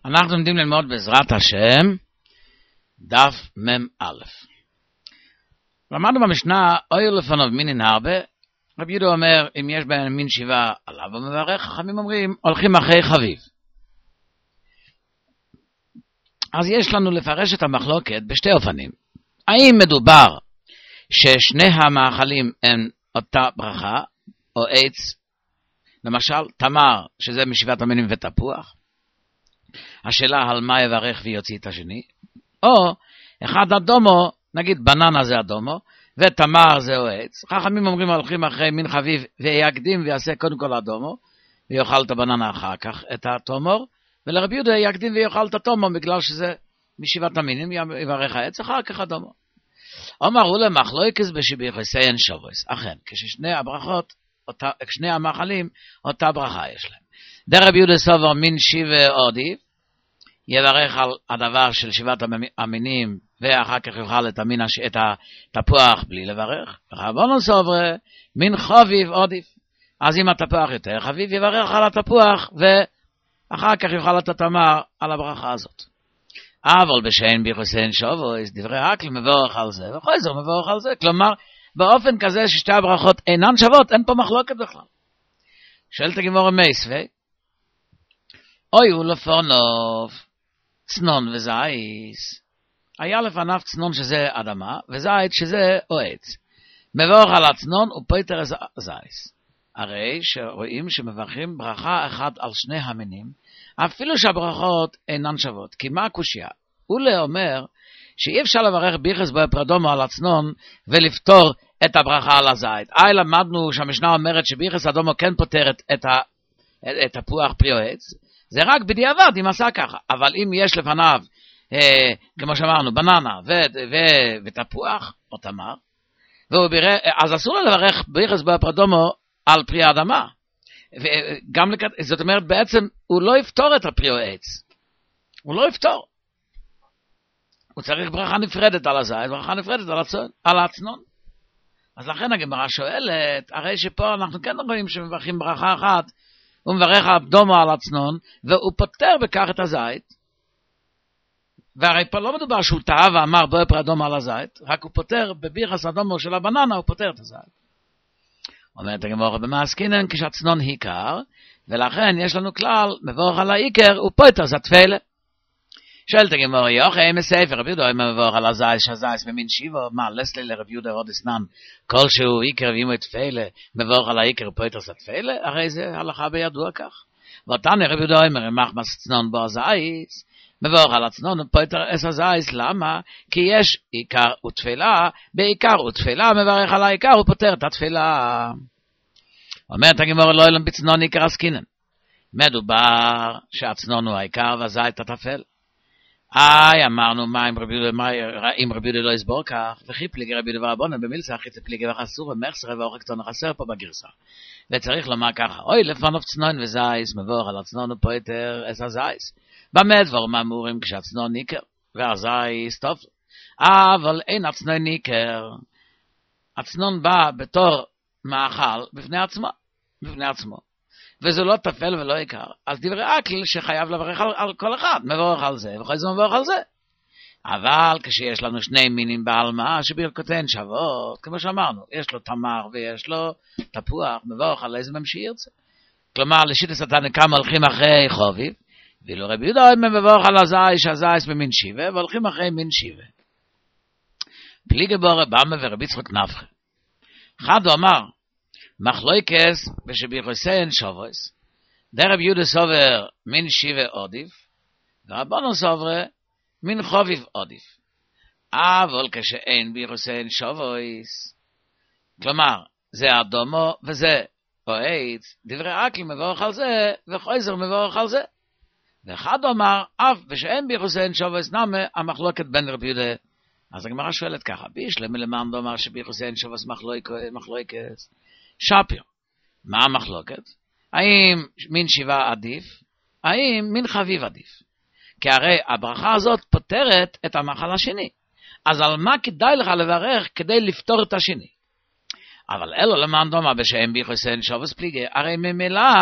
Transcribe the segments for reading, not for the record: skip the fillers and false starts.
אנחנו עומדים ללמוד בעזרת השם דף מ"א. למדנו במשנה אויר לפניו מינין הרבה. רבי יהודה אומר אם יש בהם מין שבעה עליו ומברך, חכמים אומרים הולכים אחרי חביב. אז יש לנו לפרש את המחלוקת בשתי אופנים. האם מדובר ששני המאכלים הם אותה ברכה או עץ, למשל תמר שזה משבעת המינים ותפוח, השאלה על מה יברך ויוציא את השני, או אחד אדומו, נגיד בננה זה אדומו ותמר זה עץ. חכמים אומרים הולכים אחרי מין חביב ויקדים ויעשה קודם כל אדומו ויאכל את הבננה אחר כך את התומור, ולרבי יהודה יקדים ויאכל את התומור בגלל שזה משבעת המינים, יברך העץ אחר כך אדומו. אמרו למחלוקת בשביחוסיין שבוס. אכן כששני הברכות שני המאכלים אותה ברכה יש להם. דרבי יהודה סובר מין שבעה עדיף, יברך על הדבר של שבעת המינים ואחר כך יאכל את התפוח בלי לברך. ורבנו סובר מין חביב עדיף, אז אם התפוח יותר חביב יברך על התפוח ואחר כך יאכל את התמר על הברכה הזאת. אבל בשאין ביחוסיין שבוס דברי הקל מבורך על זה וחוזר מבורך על זה, כלומר באופן כזה ששתי הברכות אינן שוות, אין פה מחלוקת בכלל. שואלת הגמרא מייסווי, אוי הוא לפניו צנון וזייס. היה לפניו צנון שזה אדמה וזית שזה עץ. מבורך על הצנון ופוטר זייס. הרי שרואים שמברכים ברכה אחת על שני המינים, אפילו שהברכות אינן שוות. כי מה הקושיה? אולי אומר שאי אפשר לברך ביחס בפרדומו על הצנון ולפתור את הברכה על הזית. למדנו שהמשנה אומרת שביחס אדומו כן פותרת את תפוח פרי או עץ, זה רק בדיעבד אם עשה ככה. אבל אם יש לפניו כמו שאמרנו בננה ותפוח או תמר, אז אסור לו לברך ביחס בפרדומו על פרי האדמה. וגם זאת אומרת בעצם הוא לא יפתור את הפרי או עץ, הוא לא יפתור, הוא צריך ברכה נפרדת על הזית, ברכה נפרדת על הצנון. אז לכן הגמרא שואלת, הרי שפה אנחנו כן רואים שמברכים ברכה אחת, הוא מברך אדומו על הצנון והוא פותר בכך את הזית, והרי פה לא מדובר שהוא טעה ואמר בוא פרי אדומו על הזית, רק הוא פותר בביחס אדומו של הבננה, הוא פותר את הזית. אומרת הגמרא במעסקינן כשהצנון עיקר, ולכן יש לנו כלל מבורך על העיקר ופוטר זה תפילה. שואלת הגמרא יוחאי מספר רבי יהודה מבורך על הזייס שהזייס במין שיבו, מה לסלי לרבי יהודה עוד אסנן כלשהו עיקר ואם הוא תפילה מבורך על העיקר ופוטר זה תפילה? הרי זה הלכה בידוע כך. ואותנו רבי יהודה אומר מחמס צנון בו הזייס מבורך על הצנון ופוטר את הזייס. למה? כי יש עיקר ותפילה, בעיקר ותפילה מברך על העיקר ופוטר את התפילה. אומרת הגמרא לא אלם בצנון עיקר עסקינן, מדובר שהצנון הוא העיקר והזית התפל. אמרנו מה אם רבי יהודה לא יסבור כך, וכי פליגי רבי יהודה ורבונן במילסה חיצי פליגי וחסור ומחסר ואורך קטון חסר פה בגרסה, וצריך לומר ככה, אוי לפניו צנון וזייס מבורך על הצנון ופוטר את הזייס. במה דברים אמורים כשהצנון עיקר והזייס טוב, אבל אין הצנון עיקר. הצנון בא בתור מאכל בפני עצמו, וזה לא תפל ולא עיקר. אז דברי אקל שחייב לברך על כל אחד, מבורך על זה וכל זה מבורך על זה. אבל כשיש לנו שני מינים בעלמה שברכותיהן שוות, כמו שאמרנו, יש לו תמר ויש לו תפוח, מבורך על איזה מהם שירצה. כלומר לשיטת התנא הולכים אחרי חוביב, ואילו רבי יהודה מבורך על הזייס שהזייס במין שיבה, והולכים אחרי מין שיבה. פליגי בו רבמה ורבי יצחק נפחא. אחד הוא אמר מחלוקת בשביחוסיין שבוס, דרבי יהודה סובר מין שיבה עדיף ורבנו סובר מין חביב עדיף. אבל כשאין ביחוסיין שבוס, כלומר זה אדומו וזה או עץ, דברי אקל מבורך על זה וחוזר מבורך על זה. ואחד אומר אף ושאין ביחוסיין שבוס נמה המחלוקת בין רבי יהודה. אז הגמרא שואלת ככה, בישלם למען דומר שביחוסיין שבוס מחלוקת שפיר. מה המחלוקת? האם מין שבעה עדיף? האם מין חביב עדיף? כי הרי הברכה הזאת פותרת את המאכל השני. אז על מה כדאי לך לברך כדי לפתור את השני? אבל אלו למען דומר בשאין ביחוסיין שבוס פליגי, הרי ממילא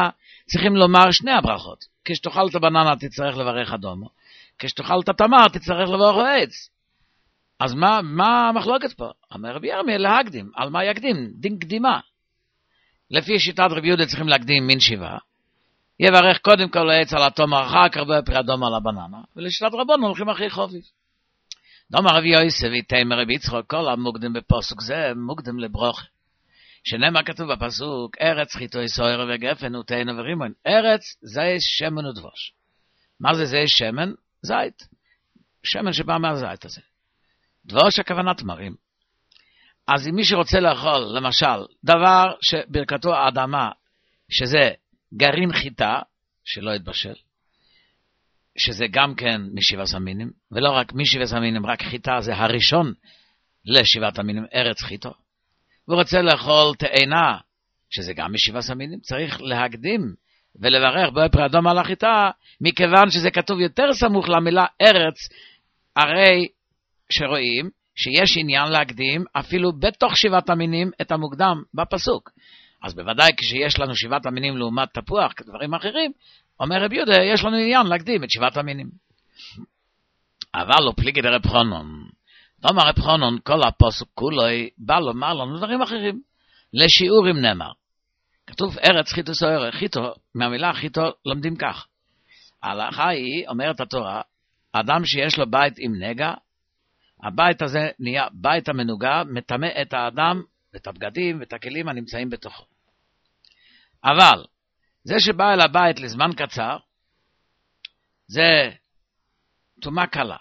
צריכים לומר שני הברכות. כשתאכל את הבננה תצטרך לברך אדומו, כשתאכל את התמר תצטרך לברך עץ. אז מה המחלוקת פה? אומר רבי ירמיה להקדים. על מה יקדים? דין קדימה. לפי שיטת רבי יהודה צריכים להקדים מין שבעה. יברך קודם כל העץ על התומר, אחר כך בפרי אדום על הבננה, ולשיטת רבון הולכים הכי חופש. דומר רבי יוסף ויתמר רבי יצחק, כל המוקדם בפסוק זה מוקדם לברוכה. שנאמר כתוב בפסוק, ארץ חיטוי סוהר וגפן ותאנה ורימון. ארץ זה שמן ודבוש. מה זה שמן? זית. שמן שבא מהזית הזה. דבוש הכוונה תמרים. אז אם מי שרוצה לאכול, למשל, דבר שברכתו האדמה, שזה גרעין חיטה, שלא יתבשל, שזה גם כן משבעת המינים, ולא רק משבעת המינים, רק חיטה זה הראשון לשבעת המינים, ארץ חיטו. והוא רוצה לאכול תאנה, שזה גם משבעת המינים, צריך להקדים ולברך בפרי אדום על החיטה, מכיוון שזה כתוב יותר סמוך למילה ארץ, הרי שרואים שיש עניין להקדים אפילו בתוך שבעת המינים את המוקדם בפסוק. אז בוודאי כשיש לנו שבעת המינים לעומת תפוח, כדברים אחרים, אומר רבי יהודה, יש לנו עניין להקדים את שבעת המינים. אבל לא פליגי דרב חנון. דומר רב חנון, כל הפסוק כולו בא לומר לנו דברים אחרים. לשיעורים נאמר. כתוב ארץ חיטו סוער, חיטו, מהמילה חיטו לומדים כך. ההלכה היא, אומרת התורה, אדם שיש לו בית עם נגע, הבית הזה נהיה בית המנוגה, מטמא את האדם, את הבגדים ואת הכלים הנמצאים בתוכו. אבל, זה שבא אל הבית לזמן קצר, זה טומאה קלה.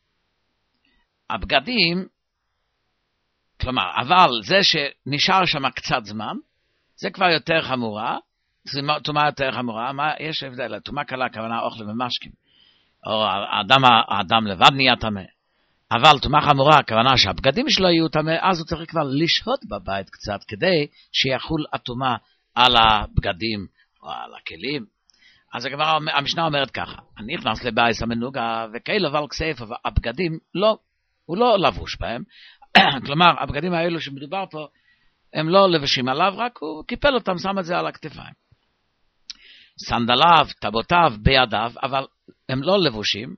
הבגדים, כלומר, אבל זה שנשאר שם קצת זמן, זה כבר יותר חמורה, טומאה יותר חמורה. מה יש הבדל? טומאה קלה, הכוונה אוכל ומשקים, או האדם לבד נהיה טמא. אבל טומאה חמורה, הכוונה שהבגדים שלו יהיו טמא, אז הוא צריך כבר לשהות בבית קצת, כדי שיחול הטומאה על הבגדים או על הכלים. אז המשנה אומרת ככה, אני נכנס לבית המנוגה, וכאילו אבל כסף, הבגדים לא, הוא לא לבוש בהם, כלומר, הבגדים האלו שמדובר פה, הם לא לבשים עליו, רק הוא קיפל אותם, שם את זה על הכתפיים. סנדליו, טבעותיו, בידיו, אבל הם לא לבושים,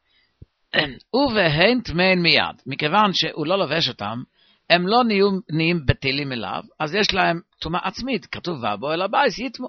ובהן טמאים מיד, מכיוון שהוא לא לובש אותם, הם לא נהיים בטלים אליו, אז יש להם טומאה עצמית, כתוב ובוא אל הבית יטמו.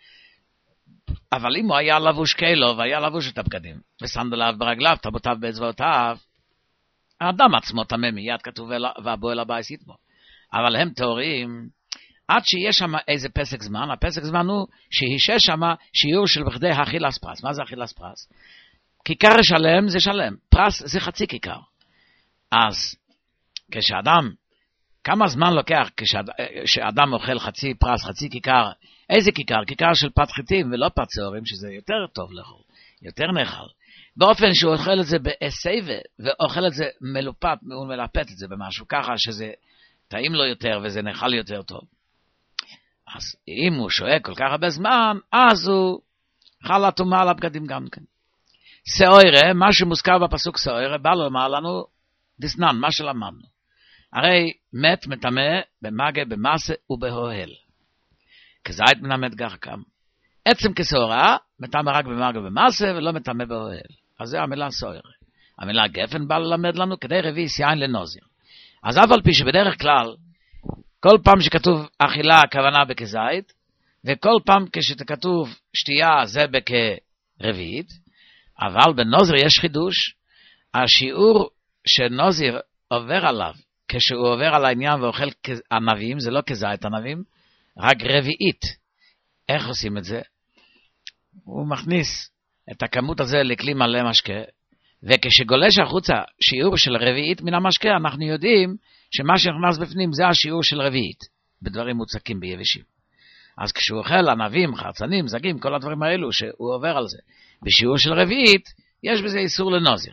אבל אם הוא היה לבוש כאלו, והיה לבוש את הבגדים, וסנדליו ברגליו, טבעותיו באצבעותיו, האדם עצמו טמא מיד, כתוב ובוא אל הבית יטמו. אבל הם טהורים, עד שיש שם איזה פסק זמן, הפסק זמן הוא שישש שם שיעור של בכדי אכילת פרס. מה זה אכילת פרס? כיכר שלם זה שלם, פרס זה חצי כיכר. אז כשאדם, כמה זמן לוקח כשאדם אוכל חצי פרס, חצי כיכר? איזה כיכר? כיכר של פת חיטים ולא פת שעורים, שזה יותר טוב לאכול, יותר נאכל. באופן שהוא אוכל את זה בסייבה, ואוכל את זה מלופת, הוא מלפת את זה במשהו ככה שזה טעים לו יותר וזה נאכל יותר טוב. אז אם הוא שואה כל כך הרבה זמן, אז הוא חל הטומאה על הבגדים גם כן. סעוירה, מה שמוזכר בפסוק סעוירה, בא לומר לנו דסנן, מה שלמדנו. הרי מת מטמא במגע, במסה ובהוהל. כזית מנמת גחקם. עצם כסעורה, מטמא רק במגע במסה ולא מטמא בהוהל. אז זה המילה סעוירה. המילה גפן בא ללמד לנו כדי רביס יין לנוזיר. אז אף על פי שבדרך כלל, כל פעם שכתוב אכילה הכוונה בכזית, וכל פעם כשכתוב שתייה זה בכרביעית, אבל בנוזיר יש חידוש, השיעור שנוזיר עובר עליו, כשהוא עובר על העניין ואוכל ענבים, זה לא כזית ענבים, רק רביעית. איך עושים את זה? הוא מכניס את הכמות הזה לכלי מלא משקה, וכשגולש החוצה שיעור של רביעית מן המשקה, אנחנו יודעים שמה שנכנס בפנים זה השיעור של רביעית, בדברים מוצקים ביבשים. אז כשהוא אוכל ענבים, חרצנים, זגים, כל הדברים האלו שהוא עובר על זה, בשיעור של רביעית, יש בזה איסור לנוזיר.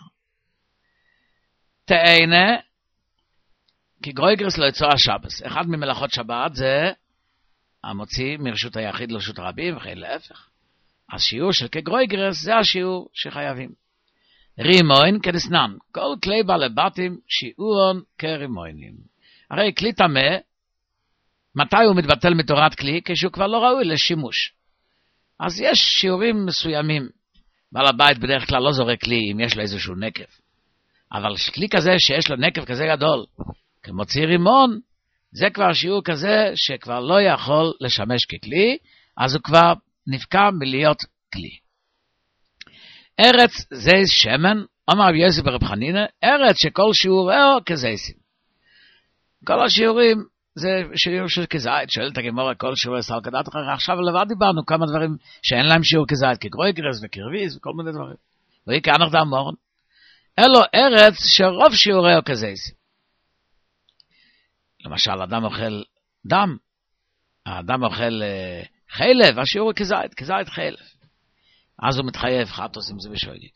תאנה, כי גרויגרס לא יצוא השבס. אחד ממלאכות שבת זה המוציא מרשות היחיד לרשות הרבים, וכן להפך. אז שיעור של כגרויגרס זה השיעור שחייבים. רימוין כדסנן, כל כלי בעלי בתים שיעורון כרימוינים. הרי כלי טמא, מתי הוא מתבטל מתורת כלי? כשהוא כבר לא ראוי לשימוש. אז יש שיעורים מסוימים. בעל הבית בדרך כלל לא זורק לי אם יש לו איזשהו נקב. אבל כלי כזה שיש לו נקב כזה גדול, כמו ציר רימון, זה כבר שיעור כזה שכבר לא יכול לשמש ככלי, אז הוא כבר נפקע מלהיות כלי. ארץ זה שמן, אמר רבי יוסי ברב חנינא, ארץ שכל שיעורהו כזיסים. כל השיעורים זה שיעור של כזית, שואלת הגמרא, כל שיעורי סל כדת אחר, עכשיו לבד דיברנו כמה דברים שאין להם שיעור כזית, כגרויגרס וקרביס וכל מיני דברים. ואי כאנך דם מורן. אלו ארץ שרוב שיעורהו כזיסים. למשל, אדם אוכל דם, האדם אוכל חלב, השיעור הוא כזית, כזית חלב. אז הוא מתחייב, חטוס אם זה בשוינית.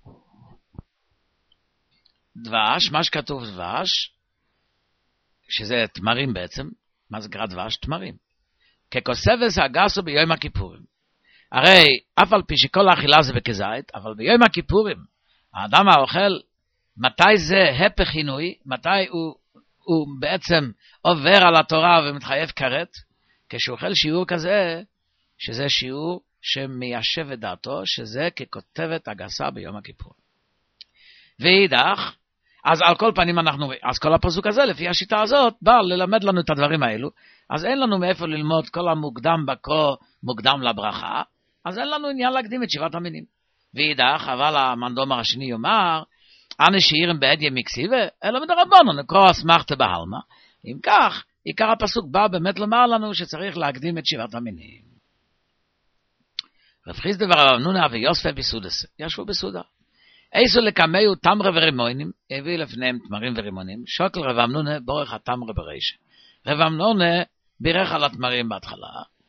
דבש, מה שכתוב דבש, שזה תמרים בעצם, מה זה קרא דבש? תמרים. ככוסבס הגסו ביום הכיפורים. הרי אף על פי שכל האכילה זה בכזית, אבל ביום הכיפורים, האדם האוכל, מתי זה הפך עינוי, מתי הוא בעצם עובר על התורה ומתחייב כרת, כשהוא אוכל שיעור כזה, שזה שיעור שמיישב את דעתו, שזה ככותבת הגסה ביום הכיפור. ואידך, אז על כל פנים אז כל הפסוק הזה, לפי השיטה הזאת, בא ללמד לנו את הדברים האלו, אז אין לנו מאיפה ללמוד כל המוקדם בקו, מוקדם לברכה, אז אין לנו עניין להקדים את שבעת המינים. ואידך, אבל המנדומר השני יאמר, אנה שאירם בעדיה מקסיבה, אלא מדרבנן, נקרא אסמכתא בהלמא. אם כך, עיקר הפסוק בא באמת לומר לנו שצריך להקדים את שבעת המינים. רב חיסדא ורב אמנונא ויוסף בסודס, ישבו בסודה. איסו לקמאו תמרה ורימונים, הביא לפניהם תמרים ורימונים, שוקל רב אמנונא בורך התמרה ברישא. רב אמנונא בירך על התמרים בהתחלה,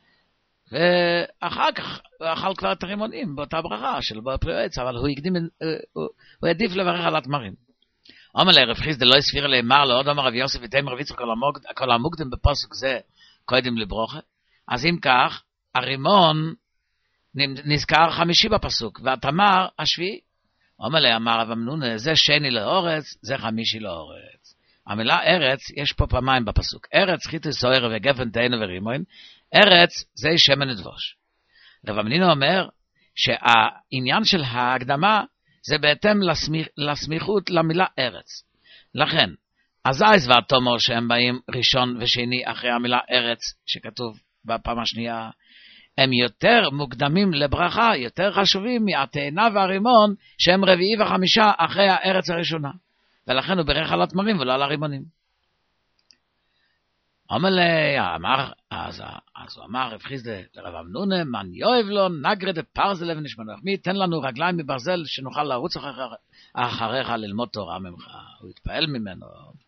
ואחר כך הוא אכל כבר את הרימונים באותה ברכה של בוא פרי עץ, אבל הוא העדיף לברך על התמרים. אומר לרב חיסדא לא הסביר לאמר לעוד אמר רב יוסף ותאמר רב יצחק כל המוקדם בפסוק זה קודם לברוכה. אז אם כך, הרימון נזכר חמישי בפסוק, והתמר השביעי. אומר לאמר רב אמנונא, זה שני לאורץ, זה חמישי לאורץ. המילה ארץ יש פה פעמיים בפסוק. ארץ חיטוס סוער וגפן תאנה ורימון, ארץ זה שמן ודבש. רב אמנונא אומר שהעניין של ההקדמה זה בהתאם לסמיכות למילה ארץ. לכן, אזי והתומר שהם באים ראשון ושני אחרי המילה ארץ שכתוב בפעם השנייה, הם יותר מוקדמים לברכה, יותר חשובים מהתאנה והרימון שהם רביעי וחמישה אחרי הארץ הראשונה. ולכן הוא ברך על התמרים ולא על הרימונים. אז הוא אמר רב חיסדא לרב אמנונא, מן יאהב לו נגרד פרזל אבן נשמנוך, מי ייתן לנו רגליים מברזל שנוכל לרוץ אחריך ללמוד תורה ממך. הוא התפעל ממנו.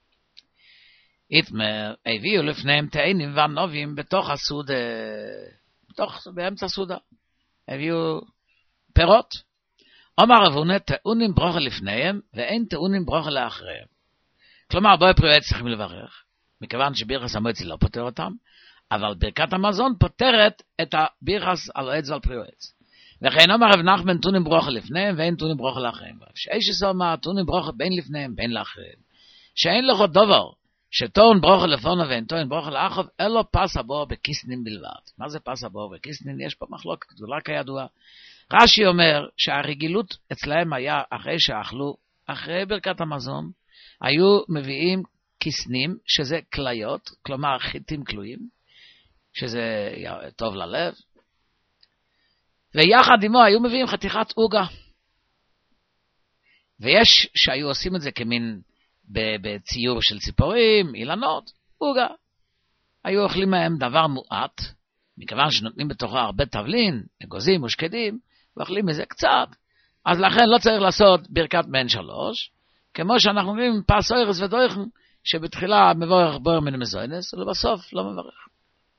יתמר, הביאו לפניהם תאנים וענבים בתוך הסודה, באמצע סודה. הביאו פירות. אומר רב הונא, טעונים ברוכה לפניהם ואין טעונים ברוכה לאחריהם. כלומר, בואי פרי עץ צריכים לברך. מכיוון שבירכס המועצי לא פותר אותם, אבל ברכת המזון פותרת את הבירכס על עץ ועל פרי עץ. וכן אומר רב נחמן, טונים ברוכה לפניהם ואין טונים ברוכה לאחריהם. שאיש אומר, טונים ברוכה בין לפניהם בין לאחריהם. שאין לך דבר שטון ברוכה לפונה ואין טון ברוכה לאחריו, אלו פס הבור בקיסנין בלבד. מה זה פס הבור בקיסנין? יש פה מחלוקת גדולה כידוע. רש"י אומר שהרגילות אצלהם היה אחרי שאכלו, אחרי ברכת המזון, היו מביאים כיסנים, שזה כליות, כלומר חיטים כלואים, שזה טוב ללב, ויחד עמו היו מביאים חתיכת עוגה. ויש שהיו עושים את זה כמין בציור של ציפורים, אילנות, עוגה. היו אוכלים מהם דבר מועט, מכיוון שנותנים בתוכו הרבה תבלין, אגוזים ושקדים, ואוכלים מזה קצת, אז לכן לא צריך לעשות ברכת בין שלוש, כמו שאנחנו אומרים פס אוירס ודויכן, שבתחילה מבורך בויר מן המזוינס, ולבסוף לא מברך.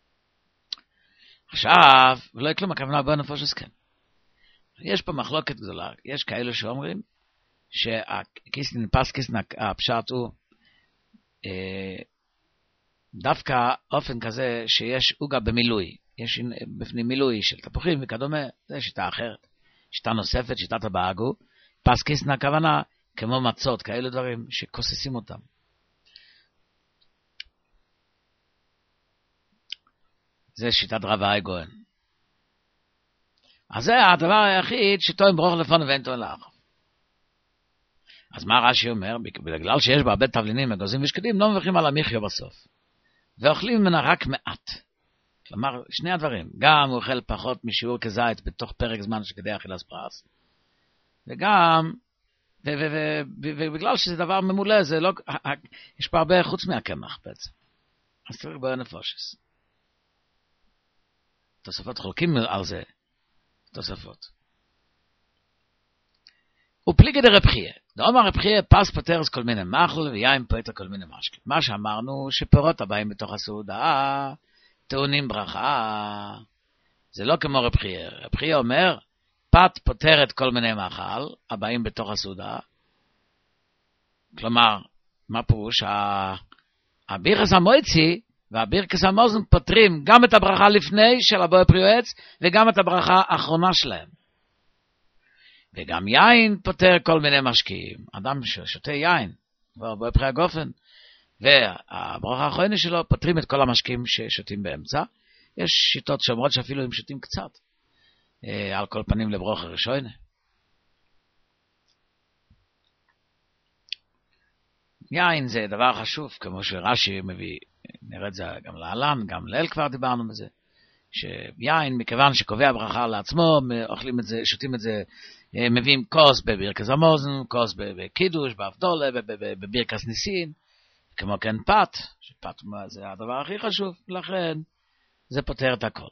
עכשיו, ולא יקלום, הכוונה בויר נפושס כן. יש פה מחלוקת גדולה, יש כאלו שאומרים, שהקיסנין, פס קיסנין, הפשט הוא, דווקא אופן כזה שיש עוגה במילוי, יש בפנים מילוי של תפוחים וכדומה, זה שיטה אחרת. שיטה נוספת, שיטת הבאגו, פס קיסנין הכוונה, כמו מצות, כאלו דברים שכוססים אותם. זה שיטת רב האי גוהן. אז זה הדבר היחיד שטוען ברוך לפון ואין טוען לאחר. אז מה רש"י אומר? בגלל שיש בה הרבה תבלינים, אגוזים ושקדים, לא מברכים על המחיה בסוף. ואוכלים ממנה רק מעט. כלומר, שני הדברים. גם הוא אוכל פחות משיעור כזית בתוך פרק זמן שכדי אכילת פרס. וגם, ובגלל שזה דבר ממולא, זה לא, יש פה הרבה חוץ מהקמח בעצם. אז צריך בו נפושס. תוספות חולקים על זה. תוספות. ופליגי דרב חייא. דאמר רב חייא פס פוטרס כל מיני מחל ויין פוטר כל מיני משקה. מה שאמרנו שפירות הבאים בתוך הסעודה טעונים ברכה. זה לא כמו רב חייא. רב חייא אומר פת פוטרת כל מיני מאכל הבאים בתוך הסעודה. כלומר, מה פירוש? הבירכס המויצי והבירכס המוזן פותרים גם את הברכה לפני של הבוא פרי עץ וגם את הברכה האחרונה שלהם. וגם יין פותר כל מיני משקיעים. אדם ששותה יין, בוא פרי הגופן, והברכה האחרונה שלו פותרים את כל המשקיעים ששותים באמצע. יש שיטות שאומרות שאפילו הם שותים קצת. על כל פנים לברוך הראשונה. יין זה דבר חשוב, כמו שרש"י מביא, נראה את זה גם להלן, גם לאל כבר דיברנו בזה, שיין מכיוון שקובע ברכה לעצמו, אוכלים את זה, שותים את זה, מביאים כוס בבירכס המוזן, כוס בקידוש, באבדולה, בבירכס ניסין, כמו כן פת, שפת זה הדבר הכי חשוב, לכן זה פותר את הכל.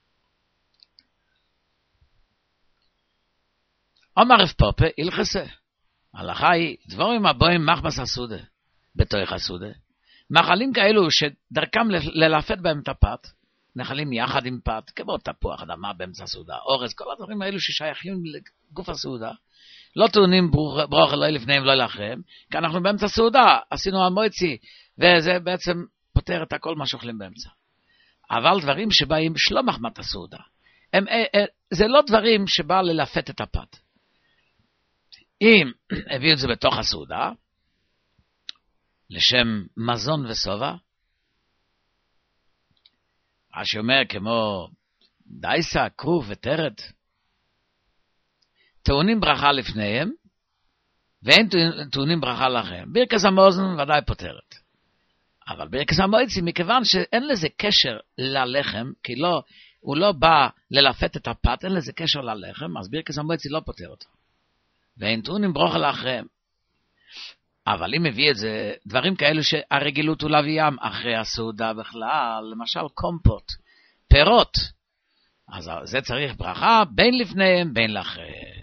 אומר רב פופה, הלכסה. ההלכה היא, דבורים הבואים מחבס הסודה, בתוך הסודה. מאכלים כאלו שדרכם ללפת בהם את הפת, נחלים יחד עם פת, כמו תפוח אדמה באמצע הסעודה, אורז, כל הדברים האלו ששייכים לגוף הסעודה, לא טעונים ברוך לא לפניהם, לא לאחריהם, כי אנחנו באמצע הסעודה, עשינו המועצי, וזה בעצם פותר את הכל מה שאוכלים באמצע. אבל דברים שבאים שלא מחמת הסעודה, זה לא דברים שבא ללפת את הפת. אם הביאו את זה בתוך הסעודה, לשם מזון וסובה, רש"י אומר כמו דייסה, כרוב וטרת, טעונים ברכה לפניהם, ואין טעונים ברכה לאחריהם. בירכס המוזן ודאי פותרת. אבל בירכס המועצי, מכיוון שאין לזה קשר ללחם, כי הוא לא בא ללפת את הפת, אין לזה קשר ללחם, אז בירכס המועצי לא פותר אותו. ואין טעונים ברכה לאחריהם. אבל אם מביא את זה, דברים כאלו שהרגילות הוא להביאם אחרי הסעודה בכלל, למשל קומפוט, פירות, אז זה צריך ברכה בין לפניהם בין לאחריהם.